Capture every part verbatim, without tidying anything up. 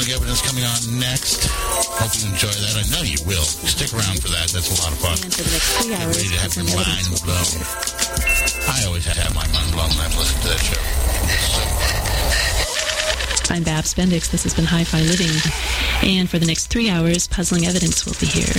puzzling evidence coming on next. Hope you enjoy that. I know you will. Stick around for that. That's a lot of fun. And for the next three hours, Get ready to have your puzzling mind evidence will be blown. I always have to have my mind blown when I've listened to that show. It's so fun. I'm Babs Bendix. This has been Hi-Fi Living. And for the next three hours, Puzzling Evidence will be here.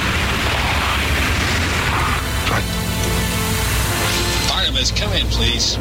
Come in, please.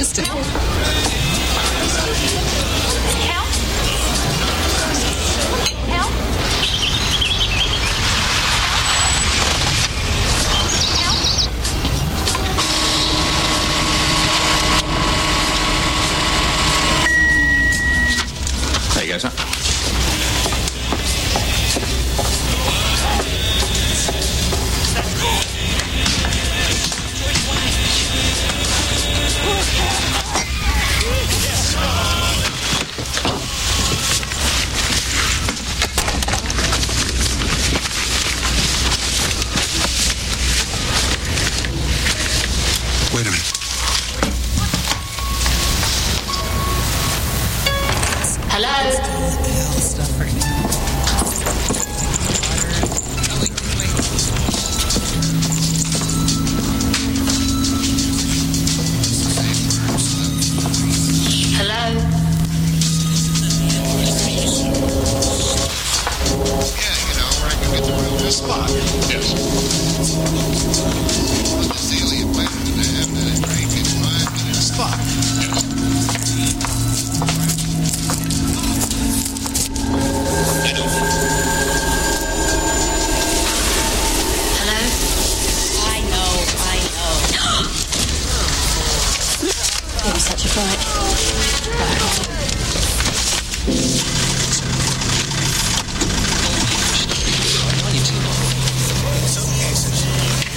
Just Help. Help. Help. There you go, sir. Wait a minute. Spot. Yes. What's the seal you planted to have that it break in five minutes? Spot. Yes. Hello? I know, I know. It was such a fright. In some cases,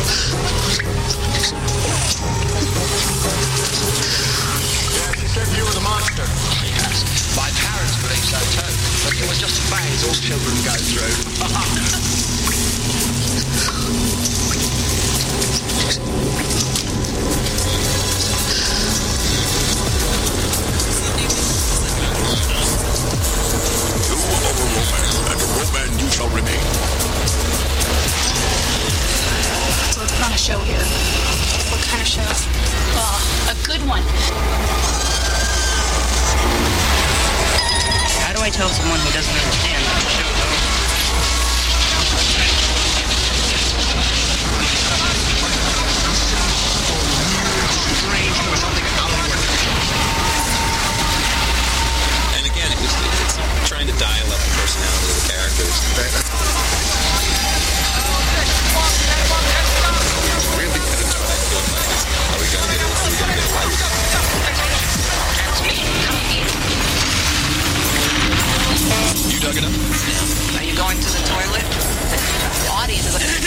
Yes, he said you were the monster. Yes, my parents believe so too. But it was just a phase all children go through. You are a Roman, and a Roman you shall remain. So let's put on a show here. What kind of show? Oh, a good one. How do I tell someone who doesn't understand that the show is over? And again, it was, it's trying to dial up the personality of the characters. Really, that's what I feel like. Are we gonna get it? Are we gonna get it right? You dug it up? Are you going to the toilet? The audience is like...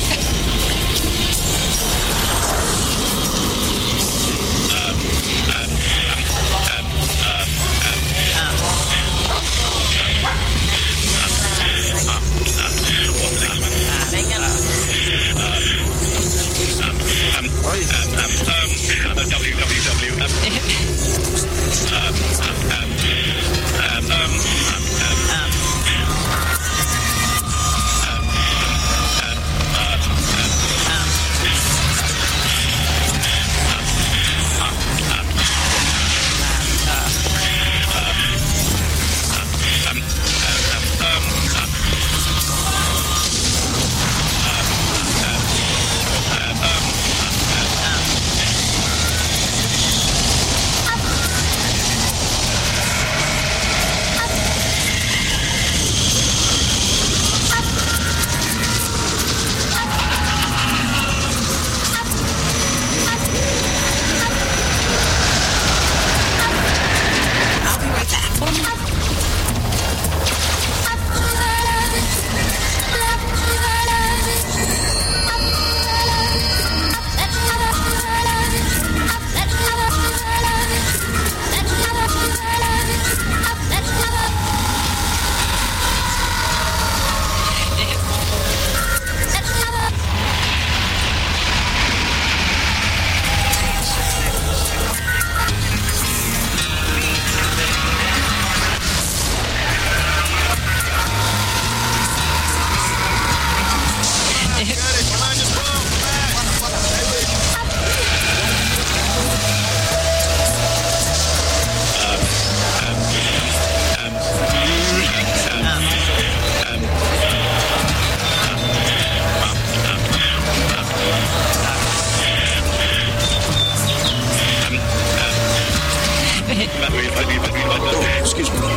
Oh, excuse me.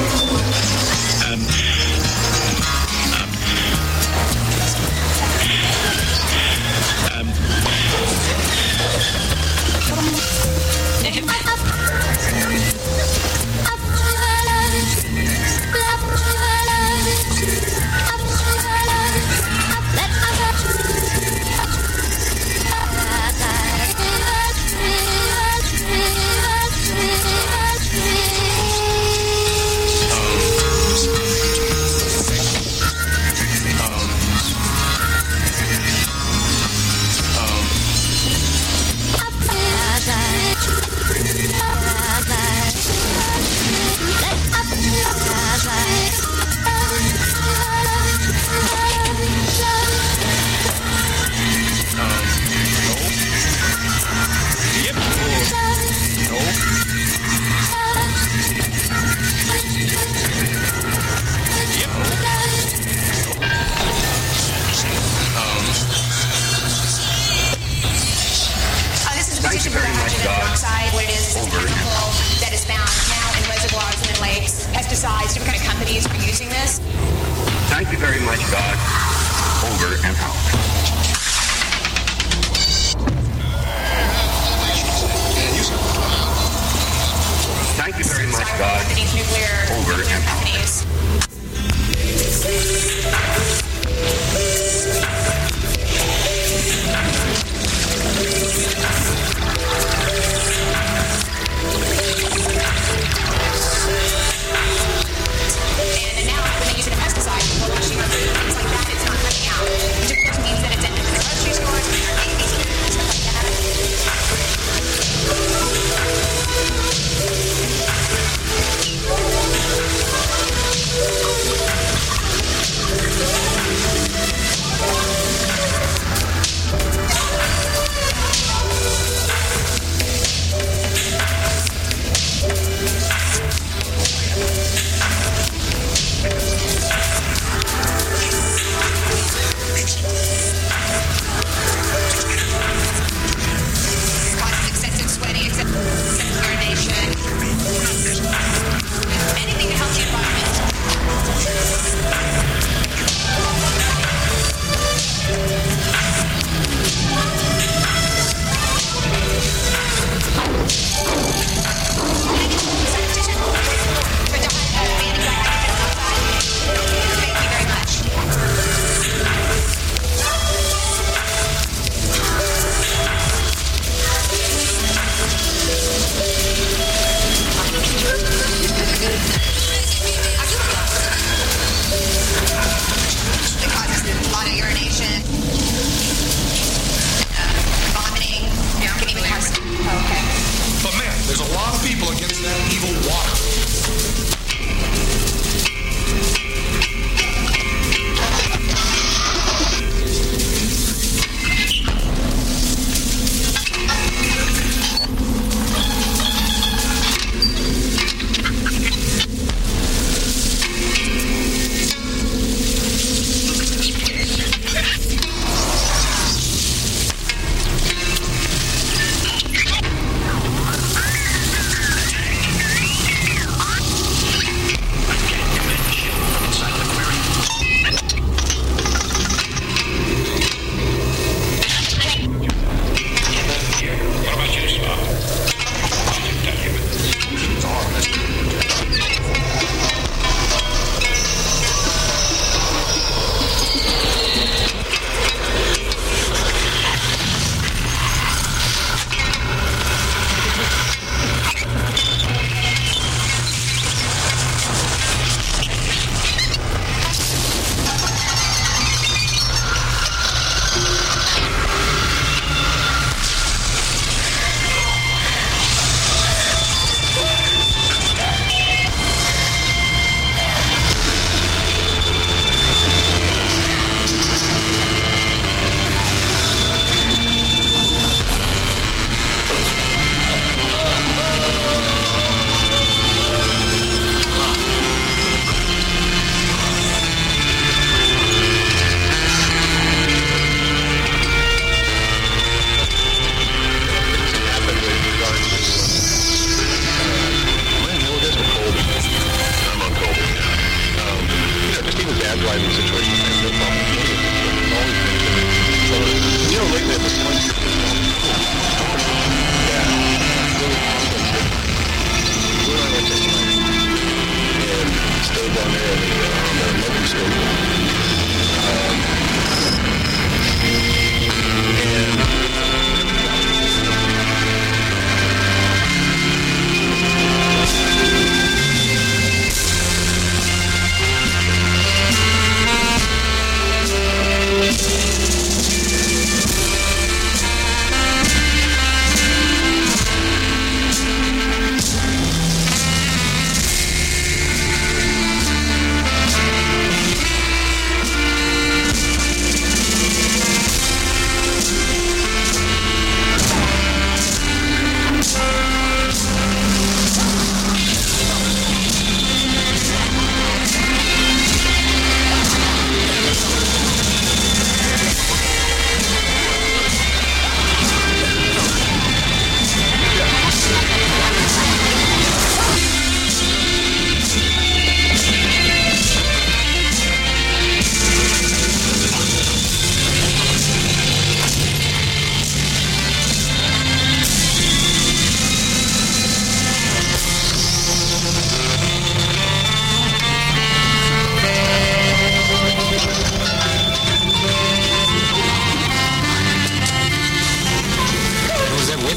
Um, pesticides, different kind of companies are using this. Thank you very much, God. Over and out. Thank you very much, God. Companies, nuclear, Over nuclear and out. companies.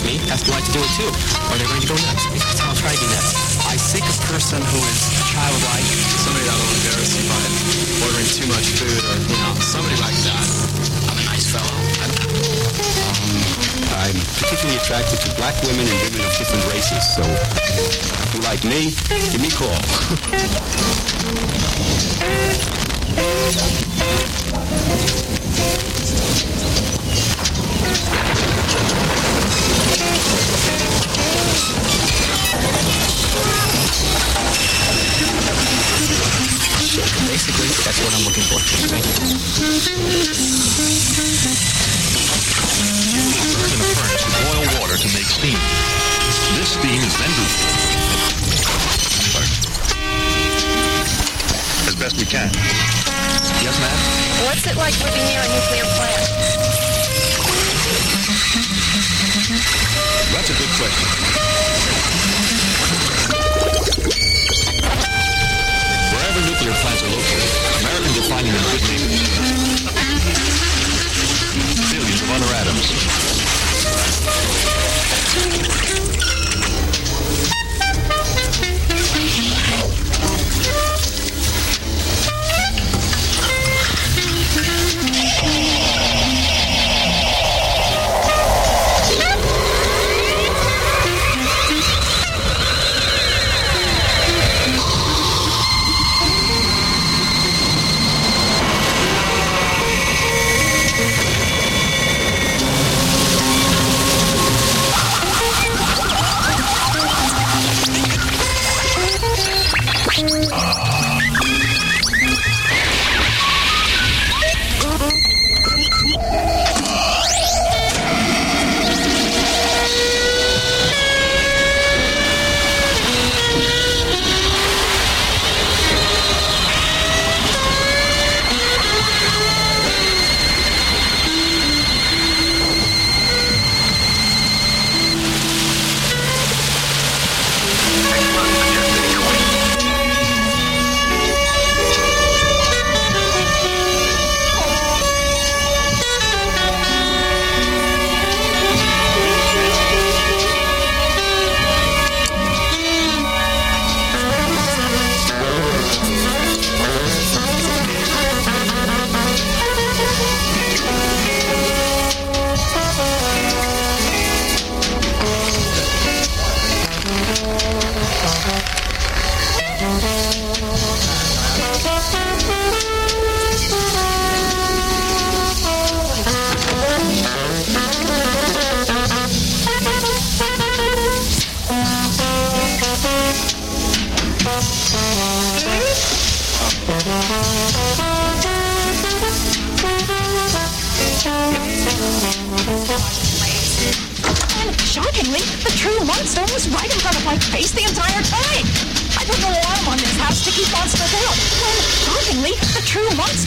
me has to like to do it too, or they're going to go nuts. I'll try to be nuts. I seek a person who is childlike, somebody that will embarrass me by ordering too much food, or, you know, somebody like that. I'm a nice fellow. I'm, I'm particularly attracted to black women and women of different races, so if you like me, give me a call. Basically, that's what I'm looking for. Thank you. Burn in a furnace with boil water to make steam. This steam is then as best we can. Yes, ma'am? What's it like living near a nuclear plant? That's a good question. Wherever nuclear plants are located, Americans are finding them good neighbors. Billions of other atoms. Shockingly, the true monster was right in front of my face the entire time. I put an alarm on this house to keep monsters out. When, shockingly, the true monster...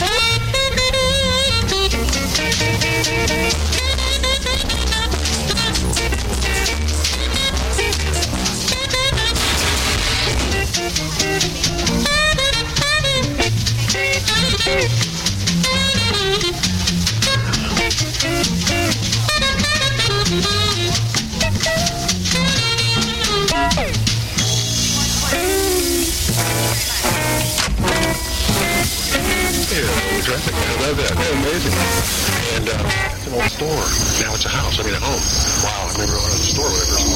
Traffic. I love that. They're amazing. And uh, it's an old store. Now it's a house. I mean, a home. Wow. I remember going to the store when I first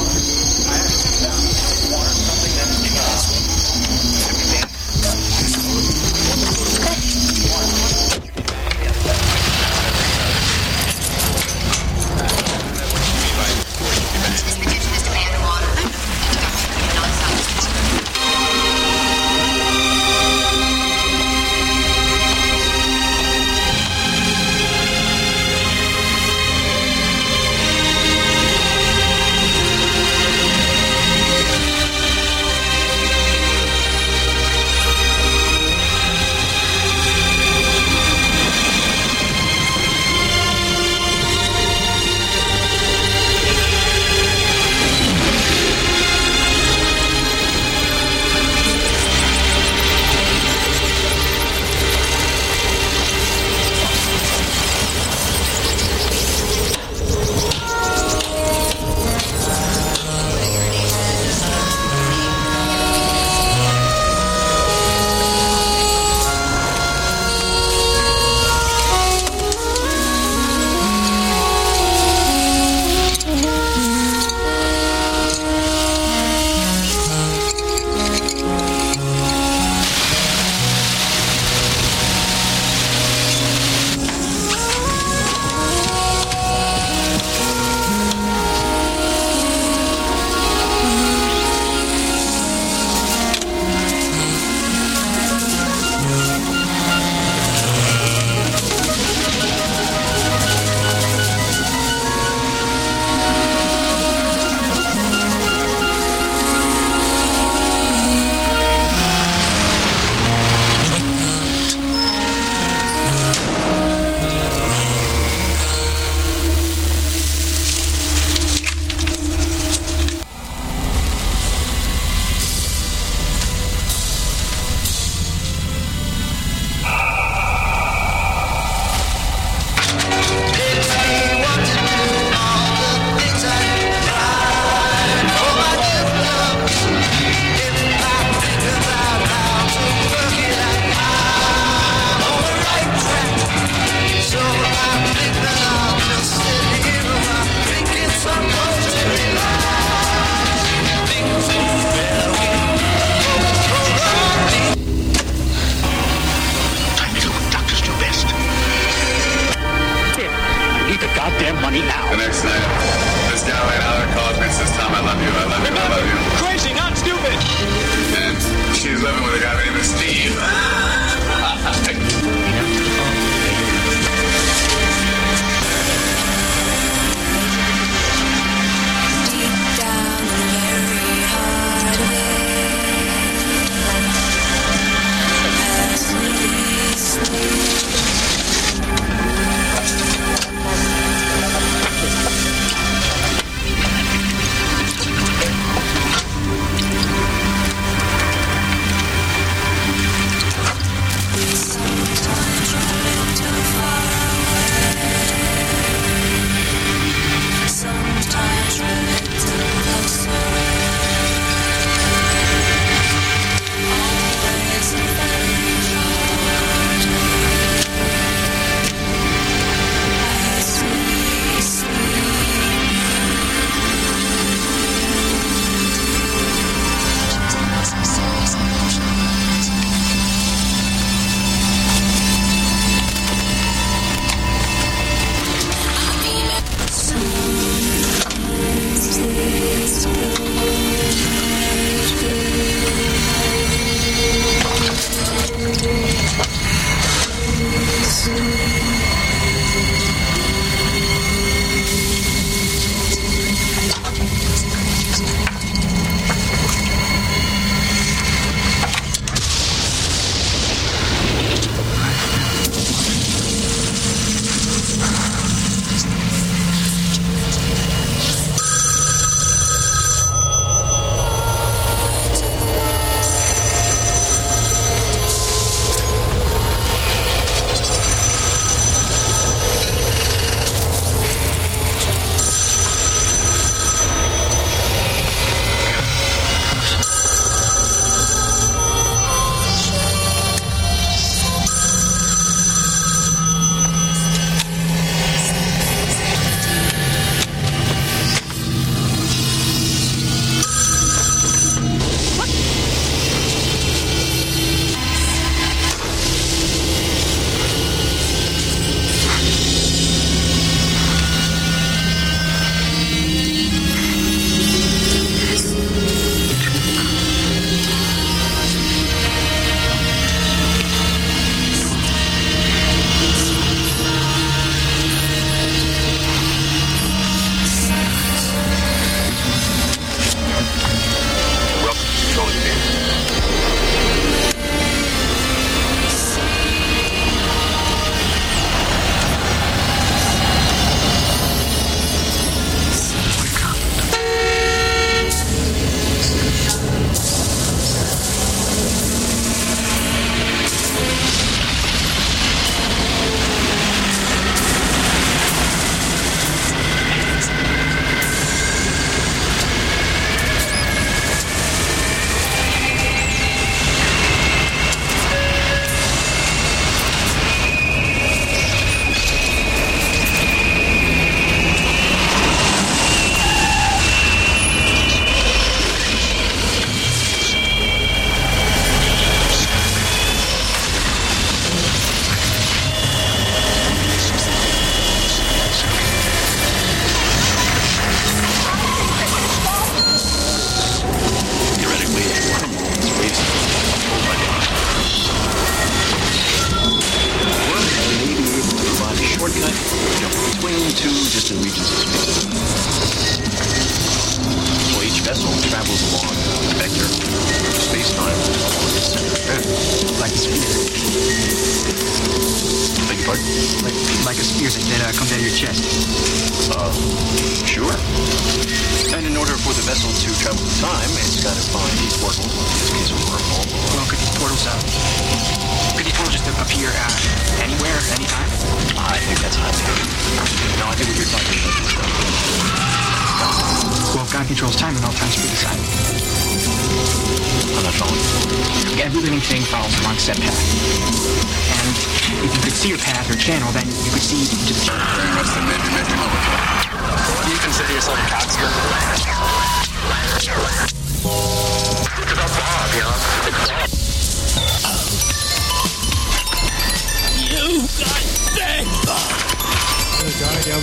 The next night, this guy right out there calls me and says, Tom, I love you, I love you, I love you. Crazy, not stupid. And she's living with a guy named Steve.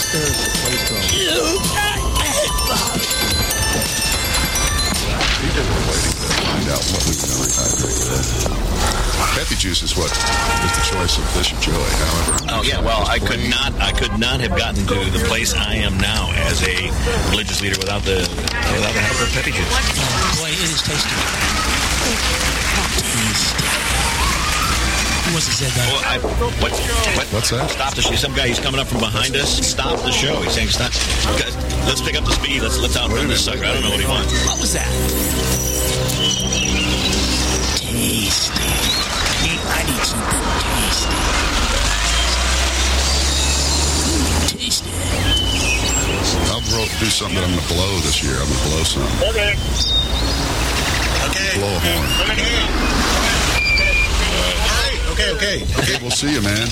There's a place called... He just was waiting to find out what we can rehydrate. Peppy juice is what is the choice of Bishop Joy. However, oh yeah, well, I could not, I could not have gotten to the place I am now as a religious leader without the without the help of Peppy juice. Oh, boy, it is tasty. Who wants to say that? Well, I, what, what, What's that? Stop the show. Some guy, he's coming up from behind us. Stop the show. He's saying stop. Guys, let's pick up the speed. Let's let's outrun this sucker. I don't know what he wants. What was that? Tasty. I need something tasty. Tasty. I'll blow, do something that I'm going to blow this year. I'm going to blow some. Okay. Okay. Blow a horn. Okay, okay. Okay, we'll see you, man.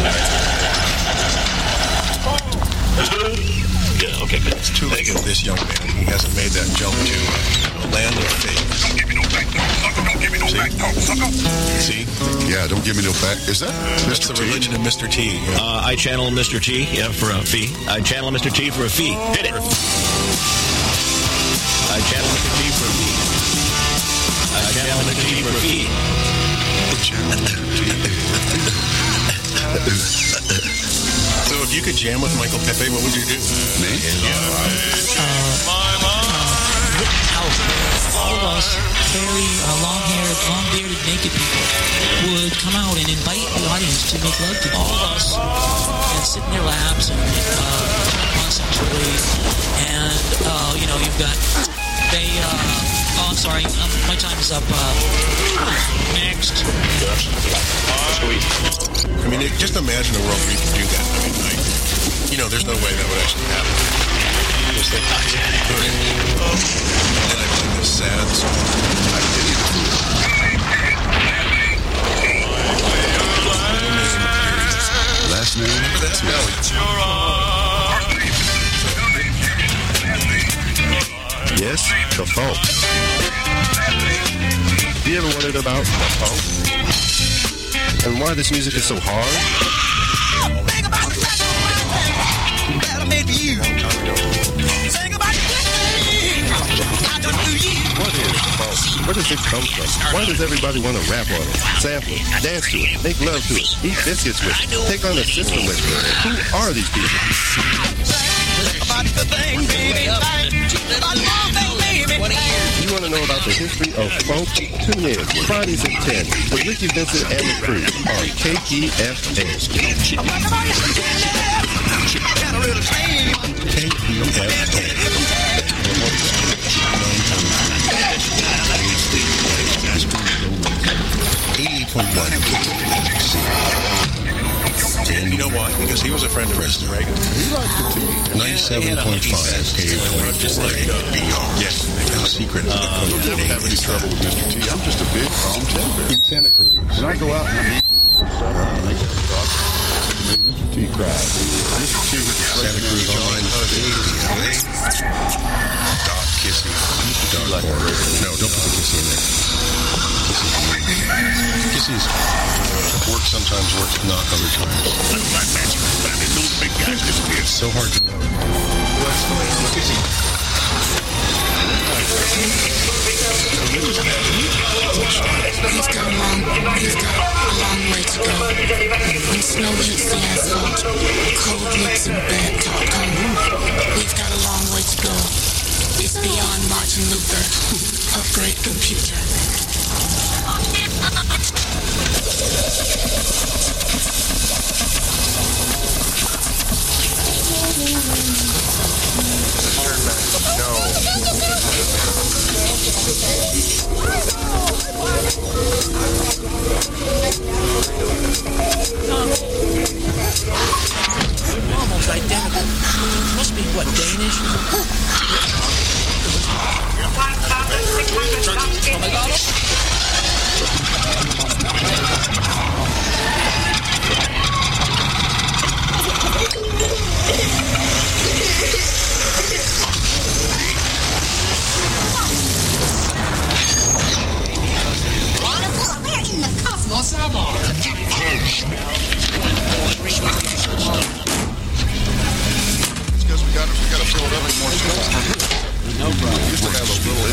Yeah, okay, good. It's too late for this young man. He hasn't made that jump to a land of faith. Don't give me no back, no sucker. Don't give me no back, no sucker. See? Yeah, don't give me no back. Is that That's Mister the T? religion of Mister T. Yeah. Uh, I channel Mister T, yeah, for a fee. I channel Mister T for a fee. Hit it. I channel Mister T for a fee. I channel Mister T for a fee. So if you could jam with Michael Pepe, what would you do? Me? All of us very uh, long-haired, long-bearded, naked people would come out and invite the audience to make love to all of us and sit in their laps and uh, on sexually. And, uh, you know, you've got, they, uh, oh, I'm sorry, um, my time is up. Uh, next. I mean, it, just imagine a world where you could do that. I mean, like, you know, there's no way that would actually happen. Just like, and then I play this sad song. I did it. Last name? Remember that? No. Yes, the funk. You ever wondered about the funk? And why this music is so hard? What is funk? Where does it come from? Why does everybody want to rap on it, sample it, dance to it, make love to it, eat biscuits with it, take on the system with it? Who are these people? You want to know about the history of funk? Tune in Fridays at ten with Ricky Vincent and the crew on K E F A. K E F A. eighty point one. And you know why? Because he was a friend of President Reagan. He liked it too. ninety-seven point five K E F A. Yes, the secret of the I don't ever have any trouble with Mister T. I'm just a big calm teddy in Santa Cruz. When I go out and I meet I make them talk, make Mister T cry. Mister T was Santa Cruz Online. Dot kissing. Dot order. No, don't put the kissing in there. Kisses works sometimes, works not other times. It's so hard to know. He's got a long, he's got a long way to go. When snow hits the asphalt, cold lips and bad talk come. We've got a long way to go. It's beyond Martin Luther, upgrade computer. Turn back. No. Almost identical. Must be what, Danish? Oh my God.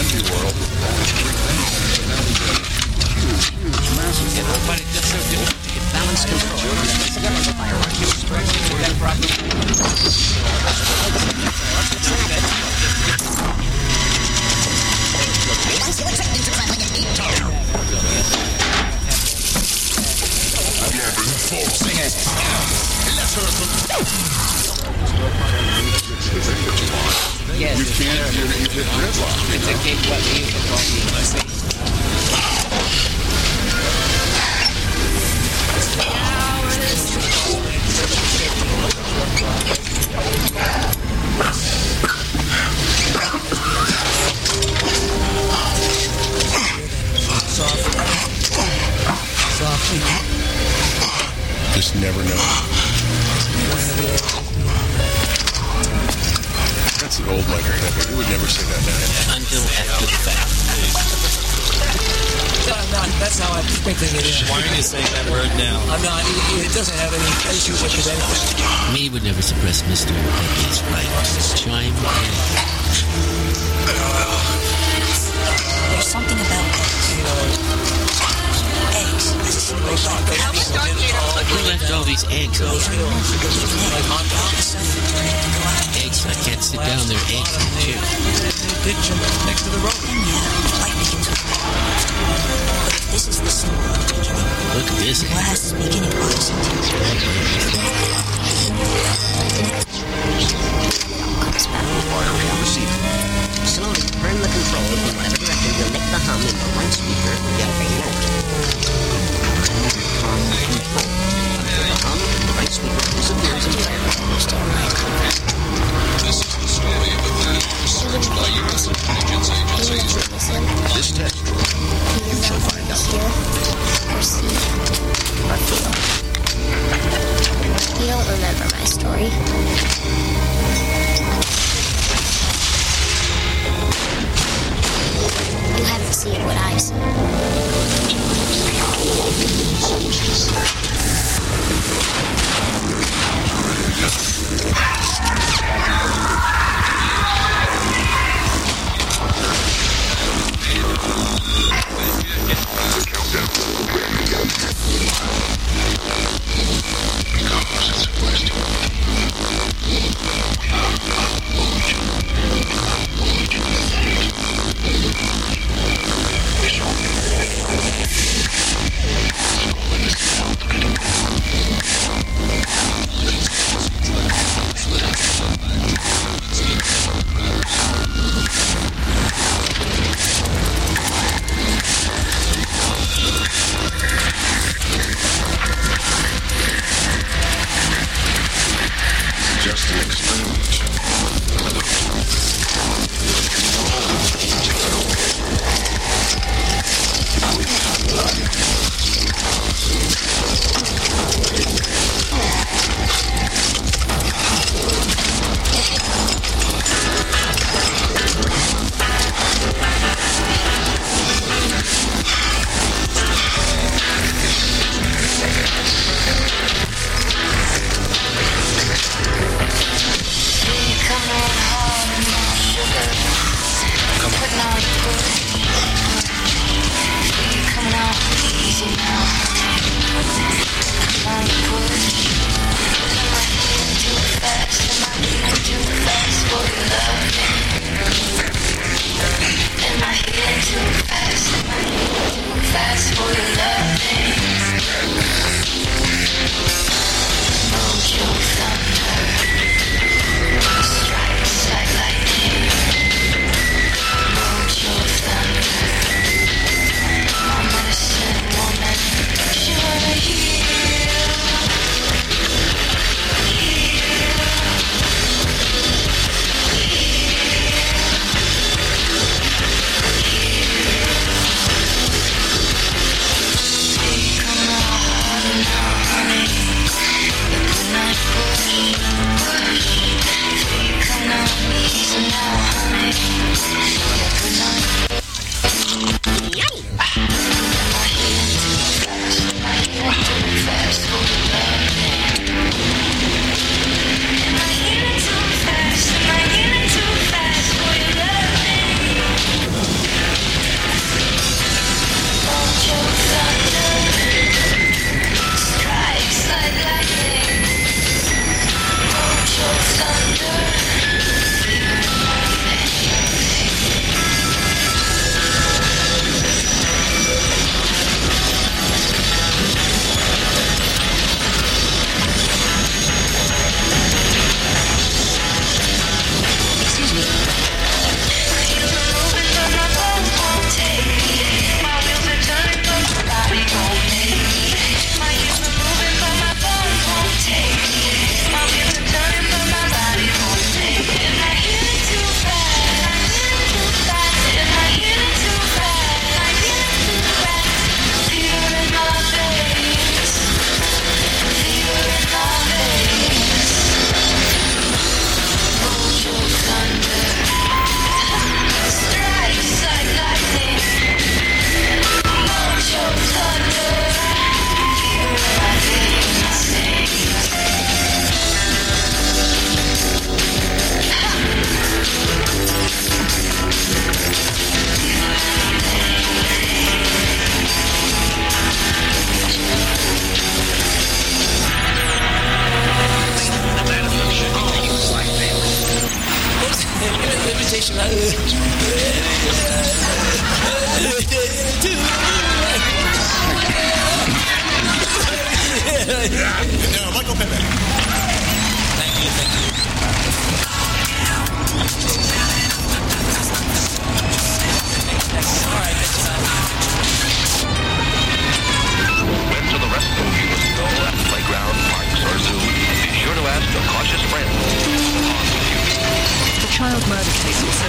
empty world. But it just so different. Balance control. Sing it. Yes, you can't, you, you get gridlock. It's a gig what you can call me. Softly. Just never know. That's an old Michael Pepper. He would never say that now. Until after the fact. No, I'm not. That's how I'm expecting it is. Why are you saying that word now? I'm not. It, it doesn't have any issue with it. Me would never suppress Mister Pepe's right. Chime in. There's something about eggs. Who left all these eggs? Eggs. I can't sit down there. Eggs in the chair. Ditch next to the road. This is the symbol of the beginning. Look at this. Glass is beginning box. Comes back before we receive. Slowly turn the control in whatever direction you'll make the hum in the one speaker. Get a note. The hum in the right speaker disappears entirely. This is the story of a man searched by U S intelligence agencies. This test, you shall find out. Or see. Or feel. You don't remember my story. You haven't seen what I've seen. Soldiers. imitation. Uh, No, Michael Pepe. Thank you, thank you. All right, that's enough. When to the rescue you must go at playground, parks, or zoo. Be sure to ask a cautious friend. The child murder case also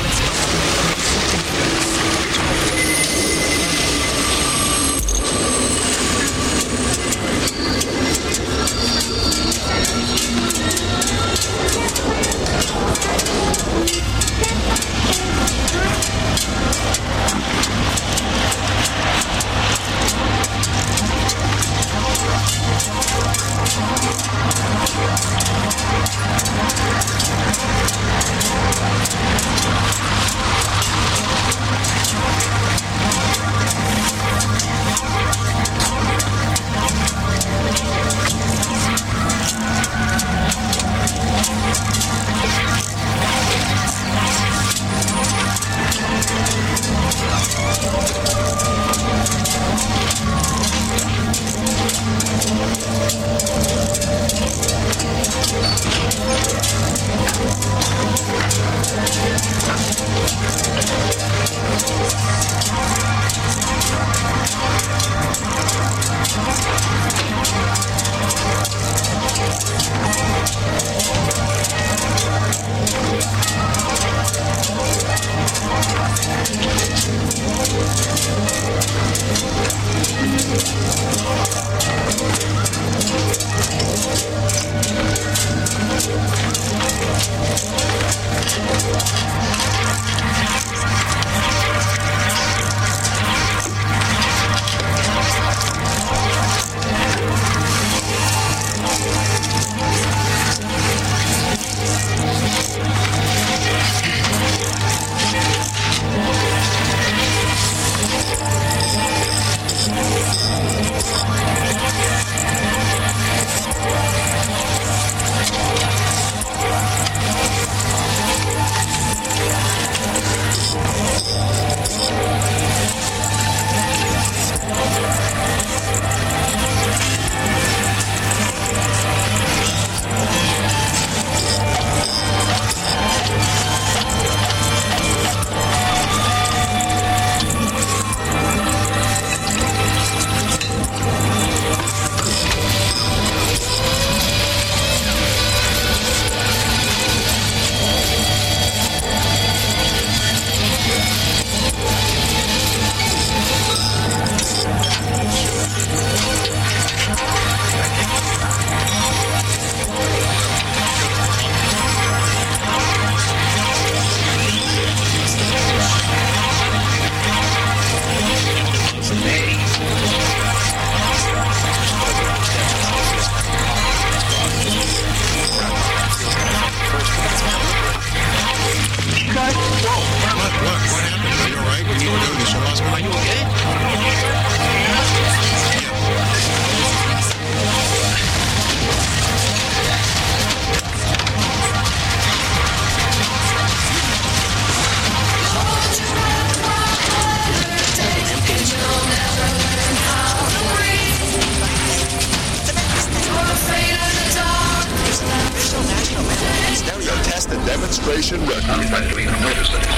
demonstration record. I'm trying to even notice that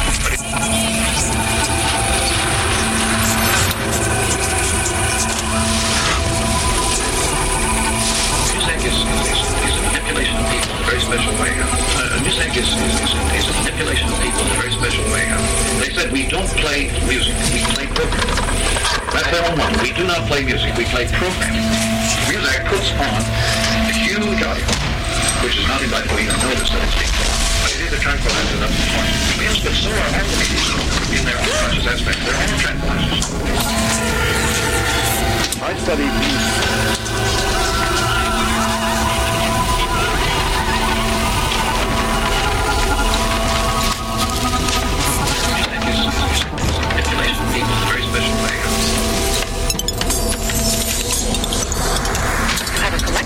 music is, is, is a manipulation of people in a very special way. Uh, music is, is, is, is a manipulation of people in a very special way. They said we don't play music, we play programming. That's their own one. We do not play music, we play programming. Music puts on a huge audio, which is not invited to even notice that it's being put on. But it is a tranquilizer up to the point. Yes, but so are harmonies in their unconscious aspect. They're all tranquilizers. I studied music.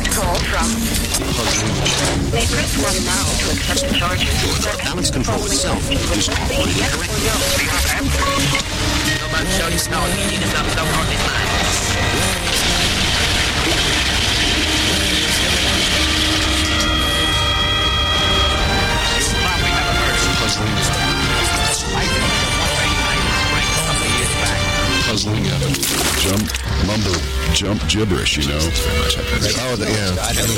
They press one now to accept the charges. Balance control itself No, it's completely correct. Nobody show you snow. You need to stop stuff on this line. Puzzling evidence. Jump, mumble, jump gibberish, you know. Oh, the, yeah.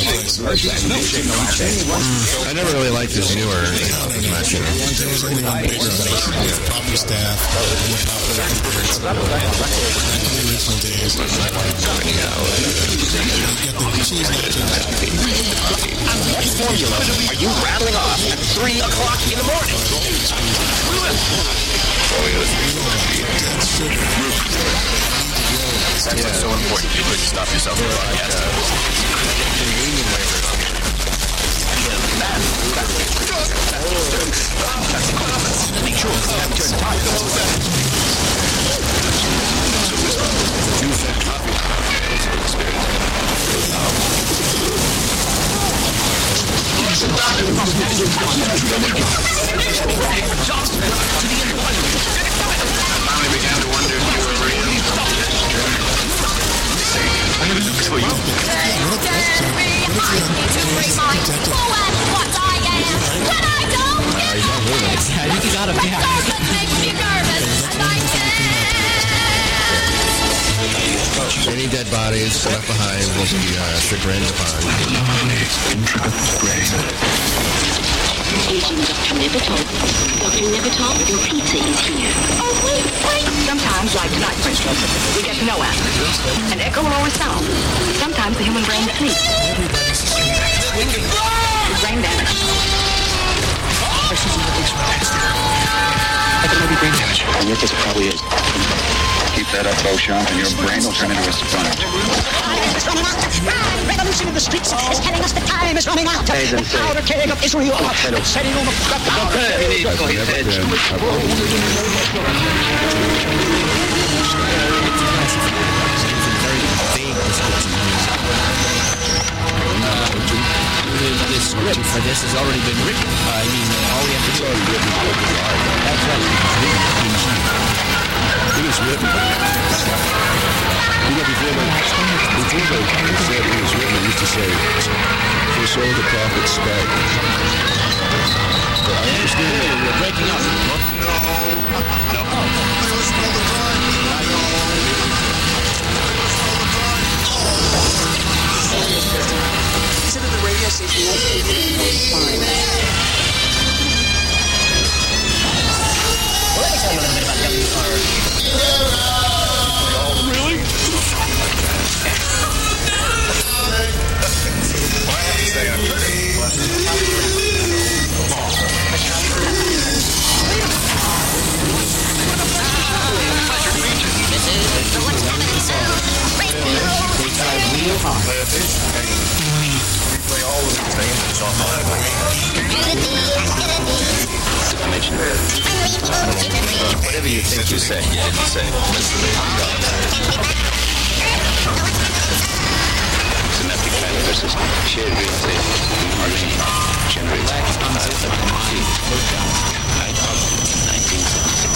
I never really liked his newer much, you know. Proper staff. Formula, are you rattling off at three o'clock in the morning? That's what's so important. You couldn't stop yourself from broadcasting. Make sure you have turned time. I finally began to wonder if you were real. I have looks for you. I think you got him. Any dead bodies left behind will be uh, chagrined upon. Agent Doctor Nevitol. Doctor Nevitol, your pizza is here. Oh, wait, wait. Sometimes, like tonight, for instance, we get no answers. An echo or a sound. Sometimes the human brain sleeps. The brain damage. Like it may be brain damage. In your case, it probably is. Keep that up, Beauchamp, and your brain will turn into a sponge. Time is running out. Revolution in the streets is telling us the time is running out. The powder keg of Israel. Setting on the The script for this has already been written. Uh, I mean, uh, all we have to do is written. That's right. It was written. You know, before they, before they said it was written, they used to say, for so the prophet spake. But I understand. We're breaking up. No. No. Consider the radio station fine. Well, let me tell you a little bit about W R. Really? Well, I have to say, I've heard it. We play all of these things. It's whatever you think you say, you didn't say. Synaptic transfer system. Shared real estate. Harmony. Generates. Unzip the commodity. nineteen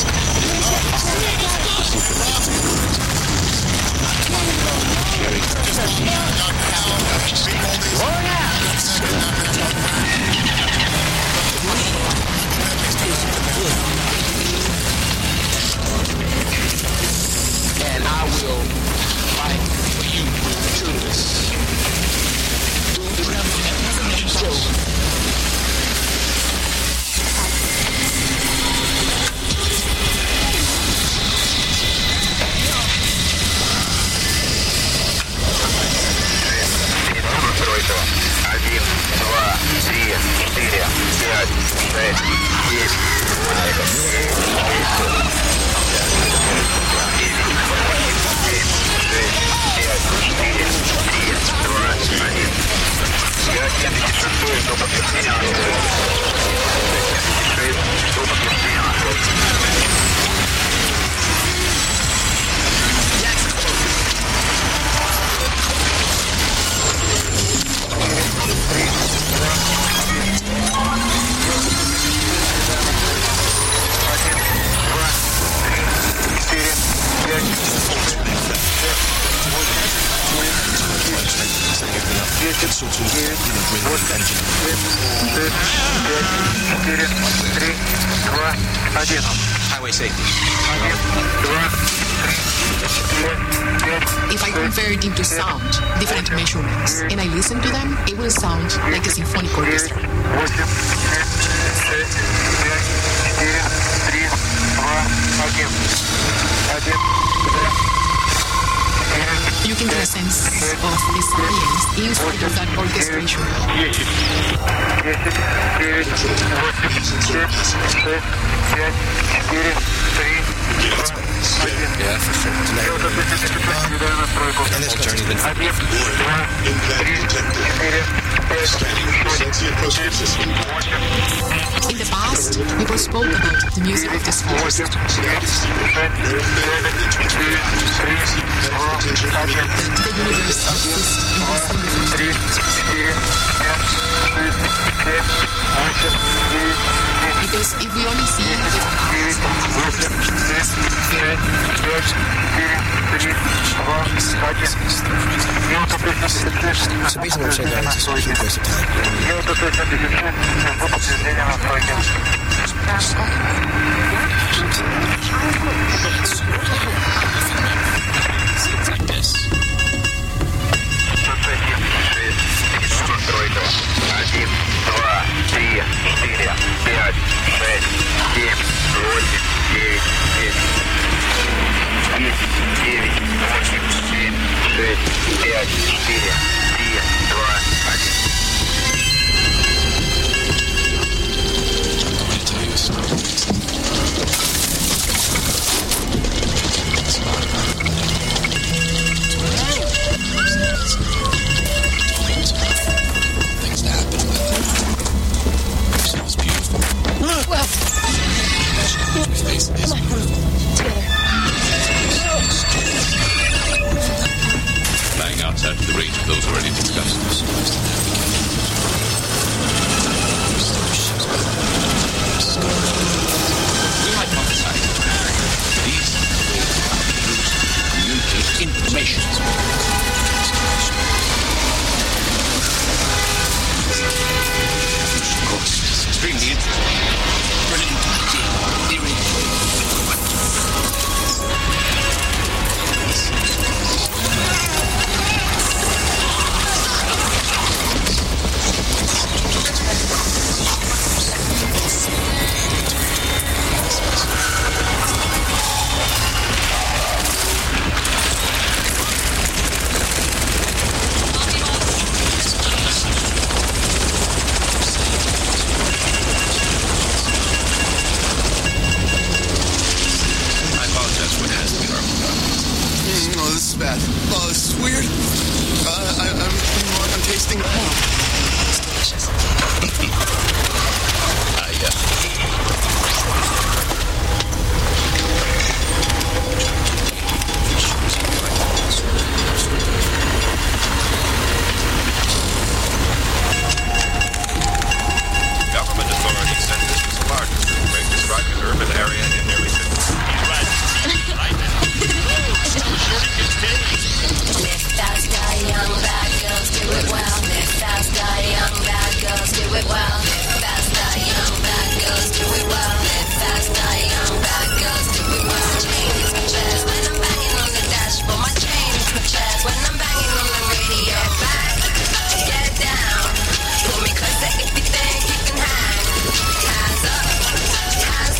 And I will fight for you to this. Do the sort of, you know, bring the engine. Highway safety. If I convert into sound different measurements and I listen to them, it will sound like a symphonic orchestra. You can get a sense of the science inside of that orchestration. Yeah, for sure. And this journey then in the past, people spoke about the music of this forest. The universe exists because if we only see so basically what I'm saying now is it's a huge waste of time. Like this. Один, два, три, четыре, пять, шесть, семь, восемь, девять, десять, десять, девять, восемь, семь, шесть, пять, четыре.